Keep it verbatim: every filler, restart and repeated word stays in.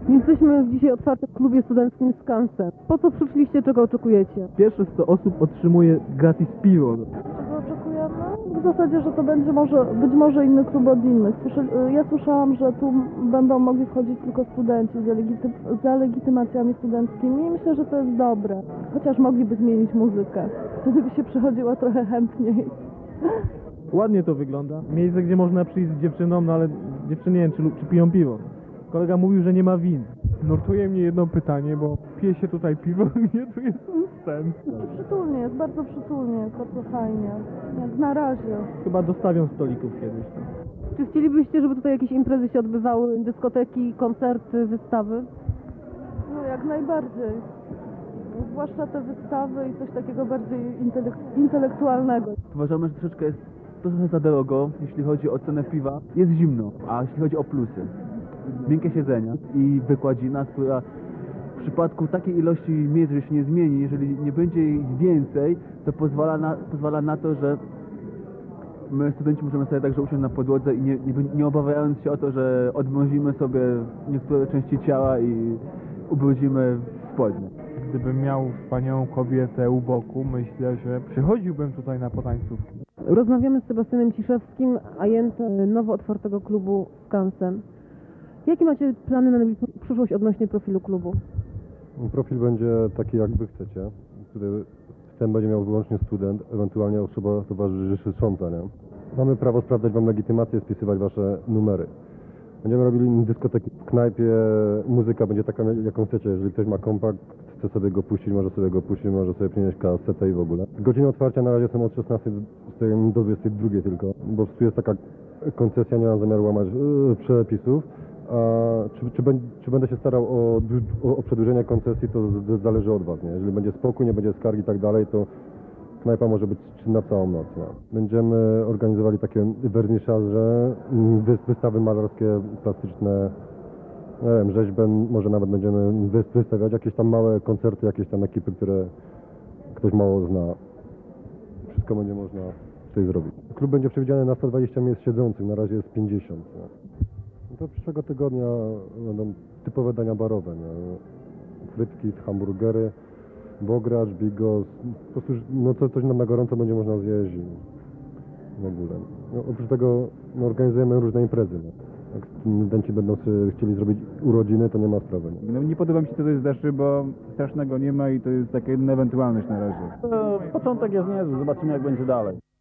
Jesteśmy w dzisiaj otwartym klubie studenckim Skansen. Po co przyszliście, czego oczekujecie? Pierwsze sto osób otrzymuje gratis piwo. Czego oczekujemy? W zasadzie, że to będzie może, być może inny klub od innych. Słyszę, ja słyszałam, że tu będą mogli wchodzić tylko studenci z, legity- za legitymacjami studenckimi i myślę, że to jest dobre. Chociaż mogliby zmienić muzykę. Wtedy by się przychodziło trochę chętniej. Ładnie to wygląda. Miejsce, gdzie można przyjść z dziewczyną, no ale dziewczyny nie wiem, czy, lu- czy piją piwo. Kolega mówił, że nie ma win. Nurtuje mnie jedno pytanie, bo pije się tutaj piwo, mnie tu jest ustęp. Przytulnie, jest bardzo przytulnie, jest bardzo fajnie. Jak na razie. Chyba dostawią stolików kiedyś. No. Czy chcielibyście, żeby tutaj jakieś imprezy się odbywały, dyskoteki, koncerty, wystawy? No jak najbardziej. Zwłaszcza te wystawy i coś takiego bardziej intelek- intelektualnego. Uważamy, że troszeczkę jest trochę za drogo, jeśli chodzi o cenę piwa. Jest zimno, a jeśli chodzi o plusy, miękkie siedzenia i wykładzina, która w przypadku takiej ilości miejsc, że się nie zmieni, jeżeli nie będzie ich więcej, to pozwala na, pozwala na to, że my studenci możemy sobie także usiąść na podłodze i nie, nie, nie obawiając się o to, że odmrozimy sobie niektóre części ciała i ubrudzimy spodnie. Gdybym miał wspaniałą kobietę u boku, myślę, że przychodziłbym tutaj na potańcówki. Rozmawiamy z Sebastianem Ciszewskim, ajentem nowo otwartego klubu Skansen. Jakie macie plany na najbliższą przyszłość odnośnie profilu klubu? Profil będzie taki, jak wy chcecie. Który wstęp będzie miał wyłącznie student, ewentualnie osoba towarzysząca, nie? Mamy prawo sprawdzać wam legitymację, spisywać wasze numery. Będziemy robili dyskoteki w knajpie, muzyka będzie taka, jaką chcecie. Jeżeli ktoś ma kompakt, chce sobie go puścić, może sobie go puścić, może sobie przynieść kasetę i w ogóle. Godziny otwarcia na razie są od szesnastej do dwudziestej drugiej tylko, bo tu jest taka koncesja, nie mam zamiaru łamać yy, przepisów. A czy, czy, będę, czy będę się starał o, o, o przedłużenie koncesji, to z, z, zależy od was, nie? Jeżeli będzie spokój, nie będzie skargi i tak dalej, to knajpa może być na całą noc. Nie? Będziemy organizowali takie wernisaże, wy, wystawy malarskie, plastyczne, nie wiem, rzeźbę, może nawet będziemy wy, wystawiać jakieś tam małe koncerty, jakieś tam ekipy, które ktoś mało zna. Wszystko będzie można tutaj zrobić. Klub będzie przewidziany na sto dwadzieścia miejsc siedzących, na razie jest pięćdziesiąt. Nie? To przyszłego tygodnia będą typowe dania barowe, nie? Frytki, hamburgery, bogracz, bigos, po prostu no to coś nam na gorąco będzie można zjeść i w ogóle. No, oprócz tego no, organizujemy różne imprezy. Nie? Jak studenci będą sobie chcieli zrobić urodziny, to nie ma sprawy. Nie? No, nie podoba mi się to, co jest zdarzy, bo strasznego nie ma i to jest taka jedyna ewentualność na razie. Początek jest niezły, zobaczymy jak będzie dalej.